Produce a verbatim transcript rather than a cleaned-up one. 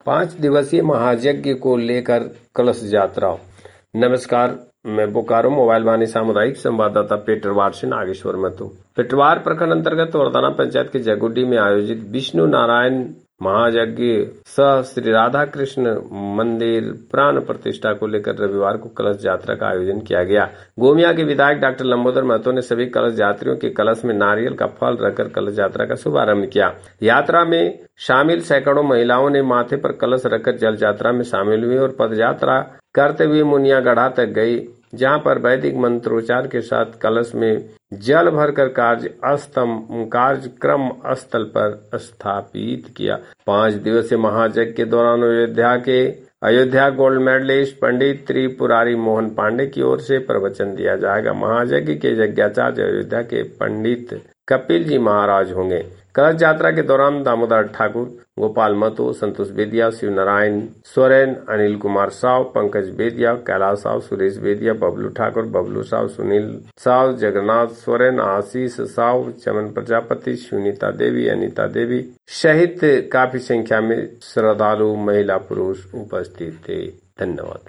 पांच दिवसीय महायज्ञ को लेकर कलश यात्रा। नमस्कार, मैं बोकारो मोबाइल वाणी सामुदायिक संवाददाता पेटरवार से नागेश्वर महतो। पेटरवार प्रखंड अंतर्गत वरदाना पंचायत के जगुडी में आयोजित विष्णु नारायण महायज्ञ सह श्री राधा कृष्ण मंदिर प्राण प्रतिष्ठा को लेकर रविवार को कलश यात्रा का आयोजन किया गया। गोमिया के विधायक डॉक्टर लंबोदर महतो ने सभी कलश यात्रियों के कलश में नारियल का फल रखकर कलश यात्रा का शुभारंभ किया। यात्रा में शामिल सैकड़ों महिलाओं ने माथे पर कलश रखकर जल यात्रा में शामिल हुई और पद यात्रा करते हुए मुनिया गढ़ा तक गई, जहां पर वैदिक मंत्रोच्चार के साथ कलश में जल भरकर कार्य अस्तम कार्यक्रम स्थल पर स्थापित किया। पांच दिवसीय महायज्ञ के दौरान अयोध्या के अयोध्या गोल्ड मेडलिस्ट पंडित त्रिपुरारी मोहन पांडे की ओर से प्रवचन दिया जाएगा। महायज्ञ के यज्ञाचार्य अयोध्या के पंडित कपिल जी महाराज होंगे। कलश यात्रा के दौरान दामोदर ठाकुर, गोपाल महतो, संतोष बेदिया, शिव नारायण सोरेन, अनिल कुमार साव, पंकज बेदिया, कैलाश साव, सुरेश बेदिया, बबलू ठाकुर, बबलू साव, सुनील साव, जगन्नाथ सोरेन, आशीष साव, चमन प्रजापति, सुनीता देवी, अनीता देवी सहित काफी संख्या में श्रद्धालु महिला पुरुष उपस्थित थे। धन्यवाद।